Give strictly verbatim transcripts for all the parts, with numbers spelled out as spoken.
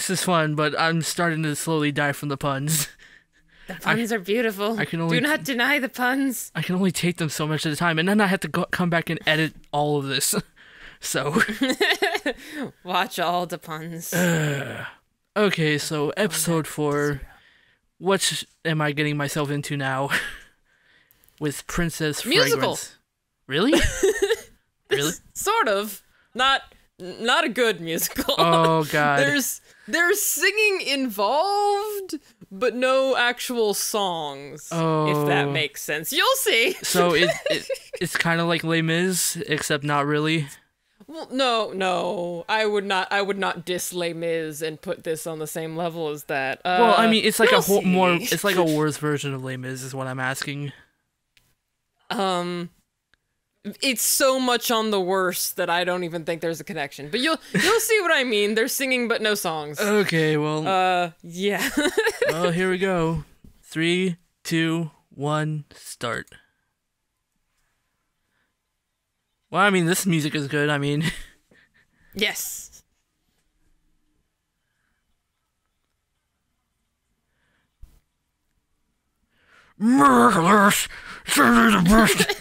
this is fun, but I'm starting to slowly die from the puns. The puns I, are beautiful. I can only, Do not deny the puns. I can only take them so much at a time, and then I have to go, come back and edit all of this. So. Watch all the puns. Uh, okay, so episode four. What am I getting myself into now? With Princess Musical. Fragrance. Really? Really? Sort of. Not not a good musical. Oh god. There's there's singing involved, but no actual songs. Oh. If that makes sense. You'll see. So it, it it's kind of like Les Mis, except not really. Well, no, no. I would not I would not diss Les Mis and put this on the same level as that. Uh, well, I mean, it's like a see. more it's like a worse version of Les Mis is what I'm asking. Um It's so much on the worse that I don't even think there's a connection. But you'll you'll see what I mean. They're singing but no songs. Okay, well. Uh, yeah. Well, here we go. Three, two, one, start. Well, I mean, this music is good. I mean. Yes. Merciless, the best.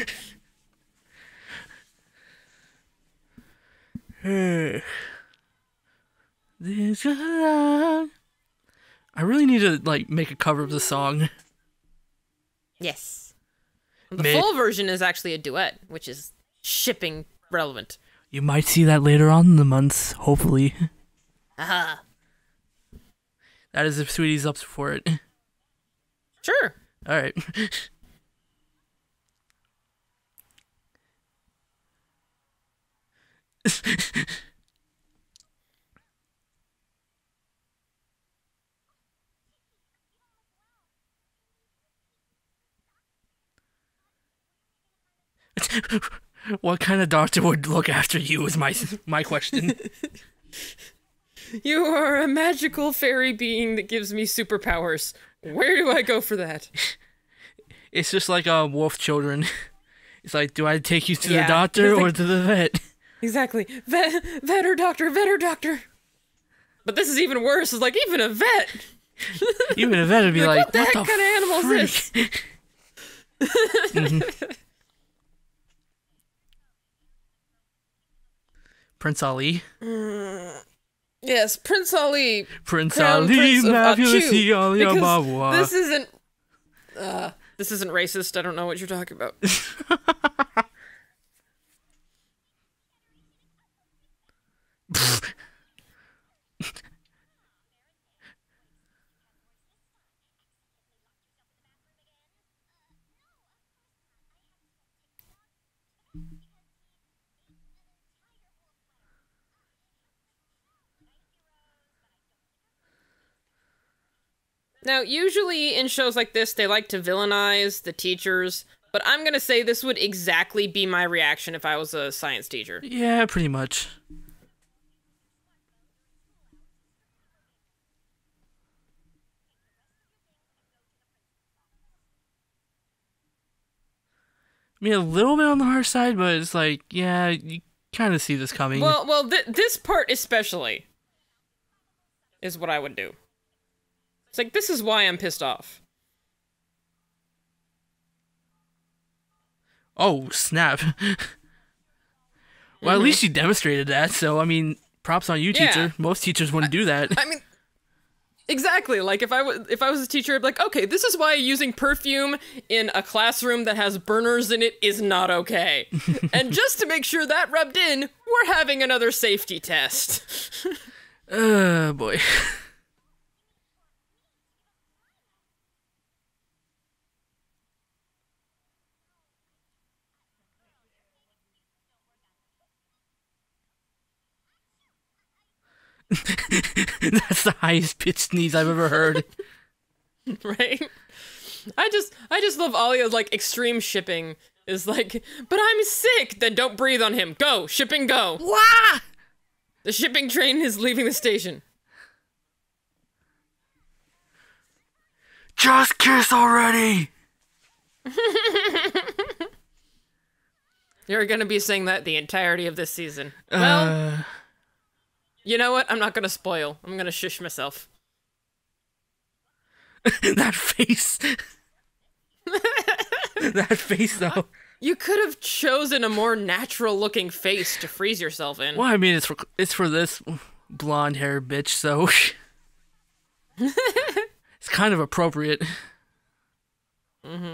This I really need to like make a cover of the song. Yes. The May full version is actually a duet, which is shipping relevant. You might see that later on in the months, hopefully. Aha. That is if Sweetie's up for it. Sure. All right. What kind of doctor would look after you is my my question. You are a magical fairy being that gives me superpowers. Where do I go for that? It's just like uh, wolf children. It's like, do I take you to yeah, the doctor like, or to the vet? Exactly. Vet, vet or doctor, vet or doctor. But this is even worse. It's like, even a vet. Even a vet would be like, like, what the what heck the kind of animal is this? Mm-hmm. Prince Ali. Mm, yes, Prince Ali. Prince Crown Ali, Prince of Mavusi Achu, Ali because Abawa. This isn't. Uh, this isn't racist. I don't know what you're talking about. Now, usually in shows like this, they like to villainize the teachers, but I'm gonna say this would exactly be my reaction if I was a science teacher. Yeah, pretty much. I mean, a little bit on the harsh side, but it's like, yeah, you kind of see this coming. Well, well, th this part especially is what I would do. It's like, this is why I'm pissed off. Oh, snap. Well, mm-hmm. At least you demonstrated that, so, I mean, props on you, teacher. Yeah. Most teachers wouldn't I, do that. I mean, exactly. Like, if I, w if I was a teacher, I'd be like, okay, this is why using perfume in a classroom that has burners in it is not okay. And just to make sure that rubbed in, we're having another safety test. Oh, boy. That's the highest pitched sneeze I've ever heard. Right? I just I just love Alia's like extreme shipping is like, but I'm sick, then don't breathe on him. Go, shipping go. Wah! The shipping train is leaving the station. Just kiss already. You're gonna be saying that the entirety of this season. Well, Uh... You know what? I'm not gonna spoil. I'm gonna shush myself. That face. That face, though. You could have chosen a more natural looking face to freeze yourself in. Well, I mean, it's for it's for this blonde hair bitch, so it's kind of appropriate. Mm-hmm.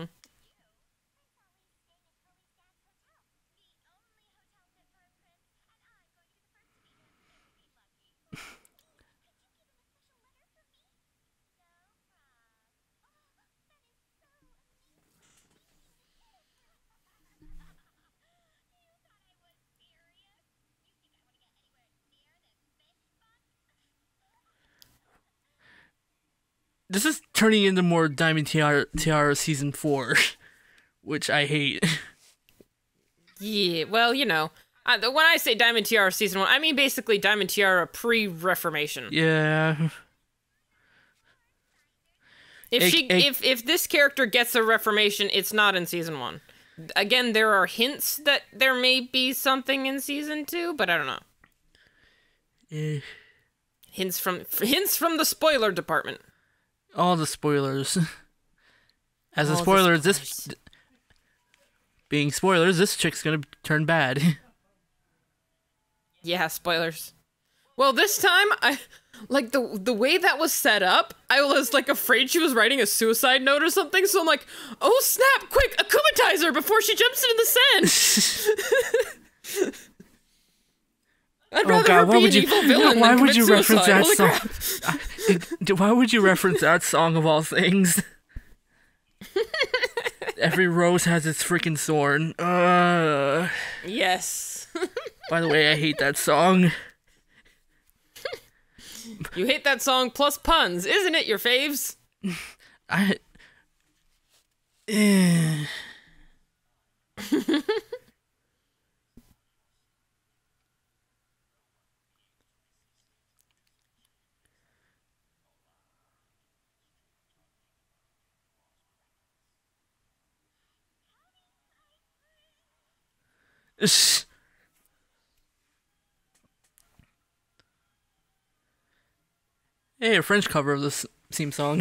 This is turning into more Diamond Tiara, Tiara season four, which I hate. Yeah, well, you know, I, when I say Diamond Tiara season one, I mean basically Diamond Tiara pre-Reformation. Yeah. If It- she, it- if if this character gets a Reformation, it's not in season one. Again, there are hints that there may be something in season two, but I don't know. Eh, Hints from hints from the spoiler department. all the spoilers. As a All the spoiler, this spoilers. being spoilers, this chick's gonna turn bad. Yeah, spoilers. Well, this time I like the the way that was set up, I was like afraid she was writing a suicide note or something, so I'm like, "Oh snap, quick, akumatize her before she jumps into the sand." I'd Oh rather God, her why be would an you? evil villain Why than would commit you reference suicide. that Holy song? crap. I- did- Why would you reference that song of all things? Every rose has its freaking thorn. Uh, Yes. by the way, I hate that song. You hate that song plus puns, isn't it, your faves? I. Eh. Sh- Hey, a French cover of this theme song.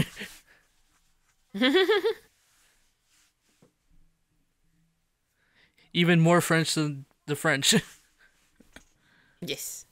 Even more French than the French. Yes.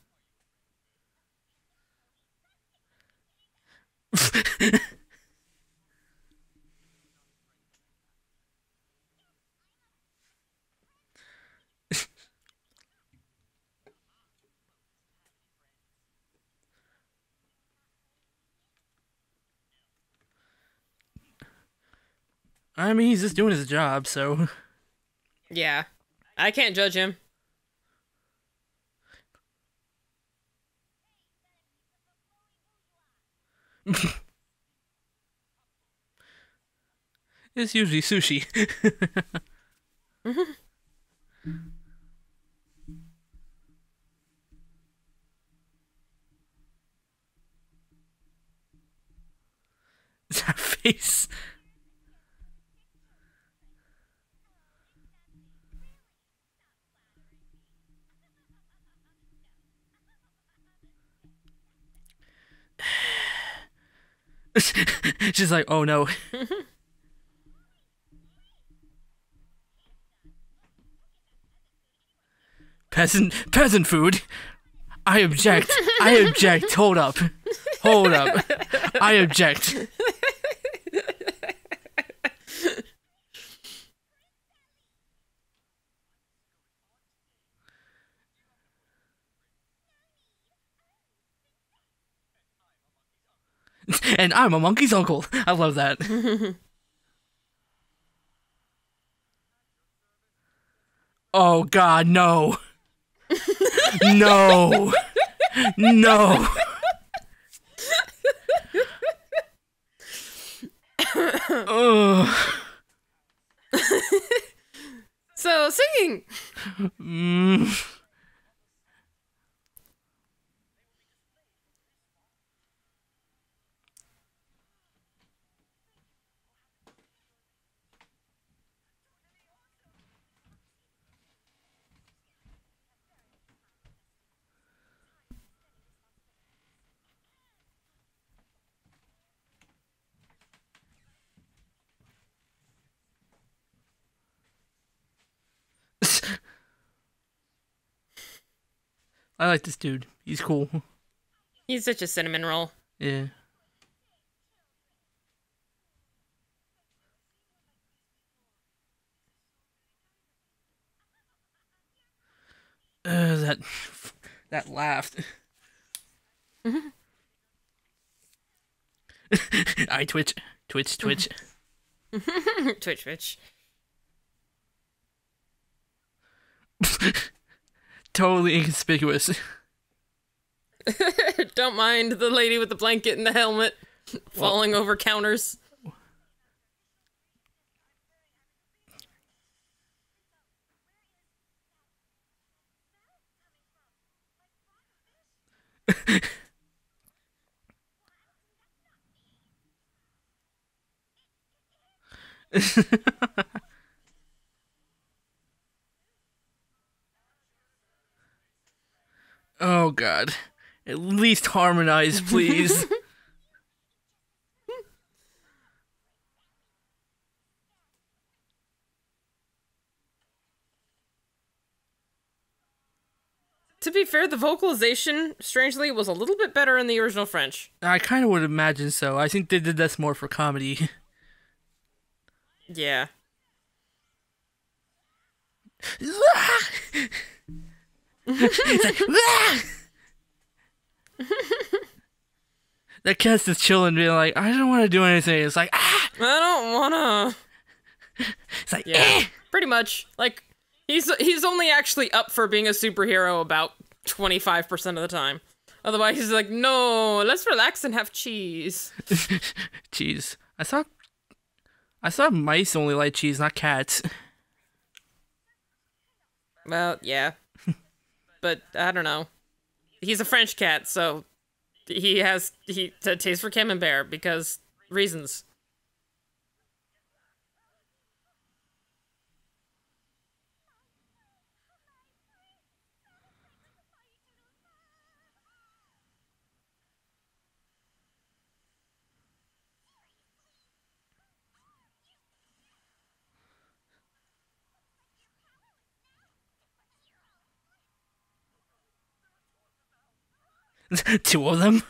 I mean, he's just doing his job, so. Yeah. I can't judge him. It's usually sushi. That face. She's like, oh no. Peasant, peasant food. I object. I object. Hold up. Hold up. I object. And I'm a monkey's uncle. I love that. Oh God, no. No. No. Ugh. So, singing! Mm. I like this dude. He's cool. He's such a cinnamon roll. Yeah. Uh, that that laugh. I twitch, twitch, twitch. Twitch, twitch. Totally inconspicuous. Don't mind the lady with the blanket and the helmet falling well, over counters. Oh god. At least harmonize, please. To be fair, the vocalization, strangely, was a little bit better in the original French. I kind of would imagine so. I think they did this more for comedy. Yeah. It's like, that cat's just chilling, being like, I don't want to do anything. It's like, ah! I don't wanna. It's like, yeah, eh. Pretty much. Like, he's he's only actually up for being a superhero about twenty-five percent of the time. Otherwise, he's like, no, let's relax and have cheese. Cheese. I thought, I thought mice only like cheese, not cats. Well, yeah. But, I don't know. He's a French cat, so he has he a taste for camembert because reasons. Two of them?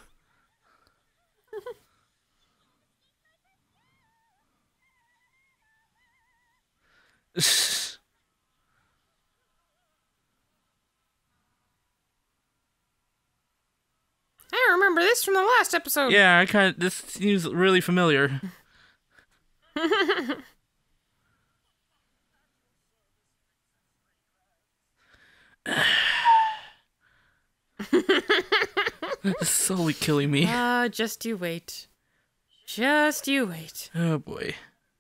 I remember this from the last episode. Yeah, I kind of. This seems really familiar. It's slowly killing me. Ah, uh, just you wait. Just you wait. Oh boy.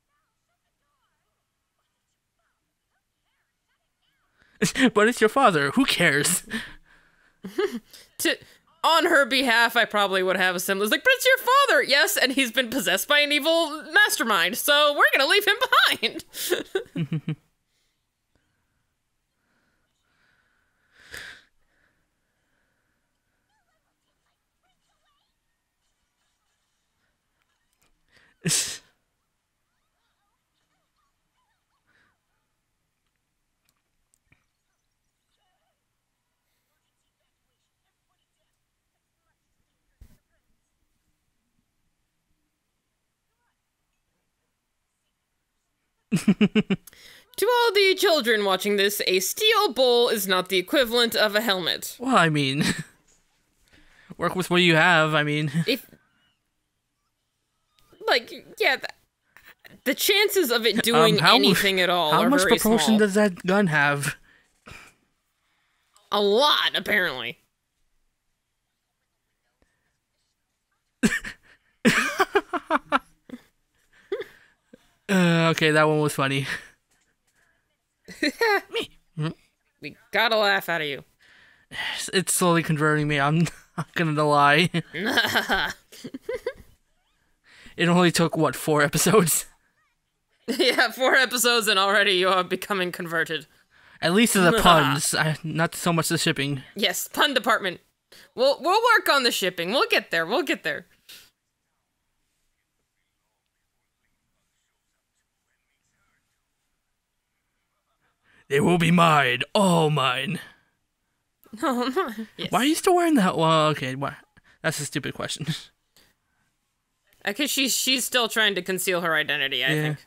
But it's your father. Who cares? to on her behalf, I probably would have a similar. Like, but it's your father. Yes, and he's been possessed by an evil mastermind. So we're gonna leave him behind. To all the children watching this, a steel bowl is not the equivalent of a helmet. Well, I mean, work with what you have. I mean, if like, yeah, the, the chances of it doing um, how, anything at all how are much very proportion small. does that gun have? A lot, apparently. Uh, okay, that one was funny. We gotta laugh out of you. It's slowly converting me. I'm not gonna lie. It only took, what, four episodes? Yeah, four episodes and already you are becoming converted. At least to the puns, I, not so much the shipping. Yes, pun department. We'll, we'll work on the shipping. We'll get there. We'll get there. They will be mine, all mine. Yes. Why are you still wearing that? Well, okay, why? That's a stupid question. Because she's she's still trying to conceal her identity, I Yeah. think.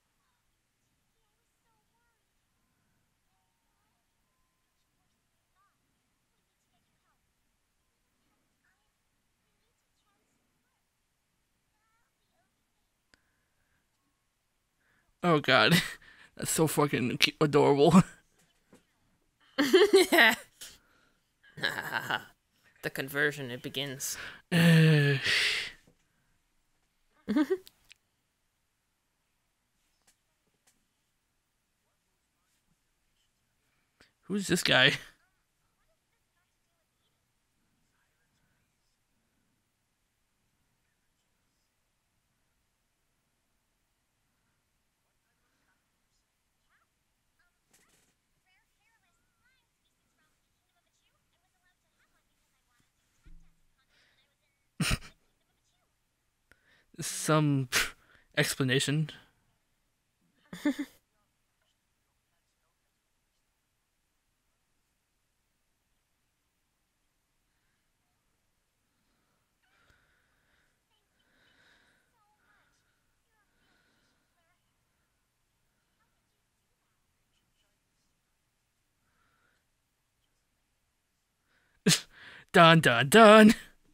Oh god, that's so fucking cu- adorable. Yeah. The conversion, it begins. Uh, Who's this guy? Some explanation. Dun dun dun.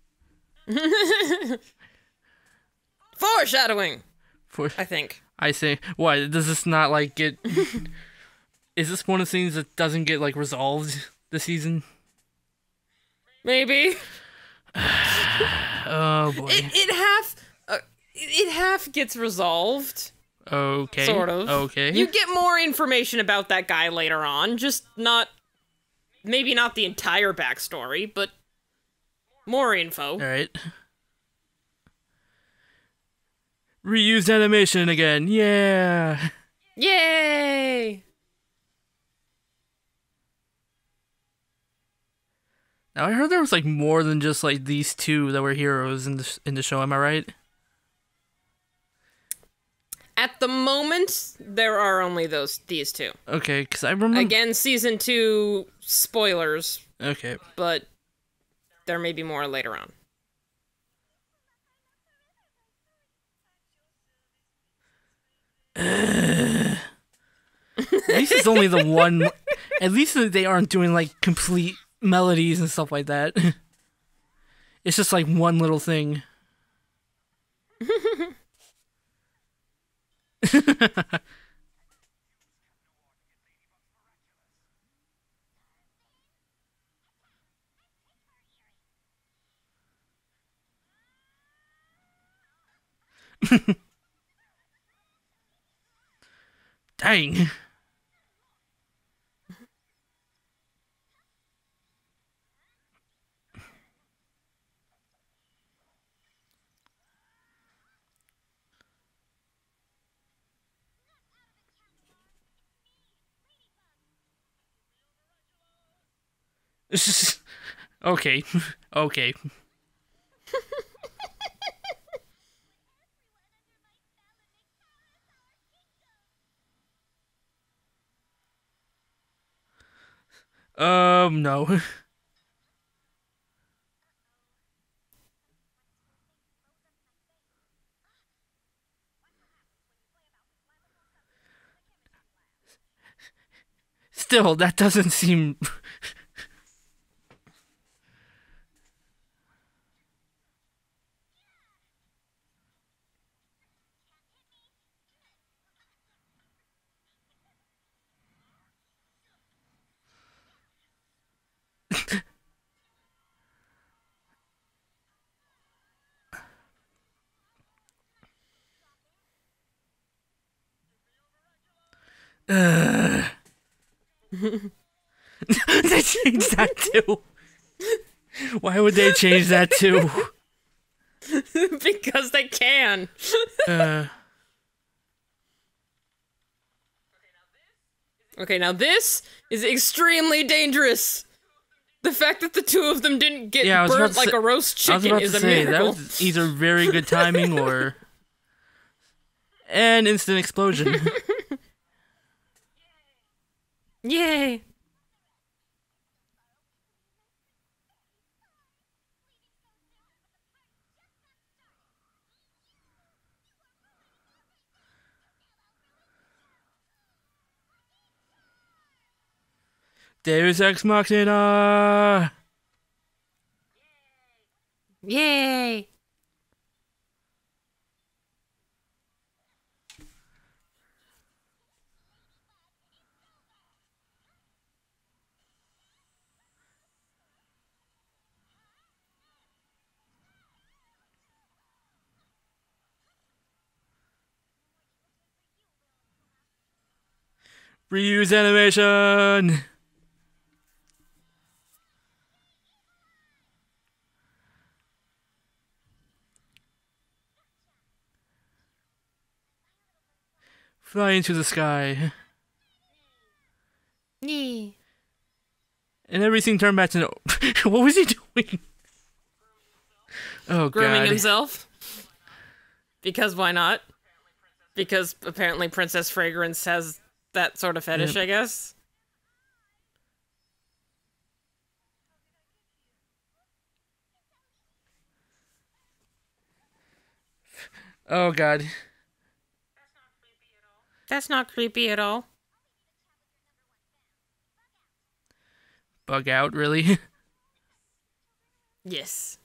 Foreshadowing, For I think. I say, what does this not like get? Is this one of the things that doesn't get like resolved this season? Maybe. Oh boy. It, it half... Uh, it half gets resolved. Okay. Sort of. Okay. You get more information about that guy later on, just not... Maybe not the entire backstory, but more info. All right. Reused animation again. Yeah. Yay! Now I heard there was like more than just like these two that were heroes in the in the show. Am I right? At the moment, there are only those these two. Okay, because I remember. Again, season two spoilers, Okay. but there may be more later on. At least it's only the one. At least they aren't doing like complete melodies and stuff like that. It's just like one little thing. Dang. Okay. Okay. Um, no. Still, that doesn't seem. Uh... They changed that too. Why would they change that too? Because they can. Uh, Okay, now this is extremely dangerous. The fact that the two of them didn't get Yeah, I was about burnt to like say- a roast I was chicken about is to a say that miracle. was either very good timing or an instant explosion. Yay! Deus Ex Machina. Yay! Reuse animation. Fly into the sky. Yeah. And everything turned back to no. What was he doing? Oh, Grooming God. himself. Because why not? Because apparently Princess Fragrance has that sort of fetish, Yep. I guess. Oh, God. That's not creepy at all. Bug out, really? Yes.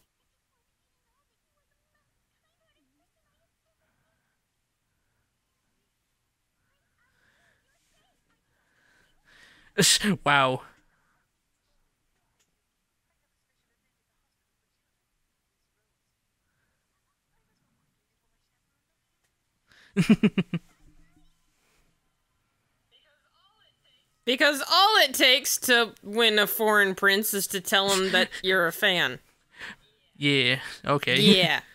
Wow. Because all it takes to win a foreign prince is to tell him that you're a fan. Yeah, okay. Yeah.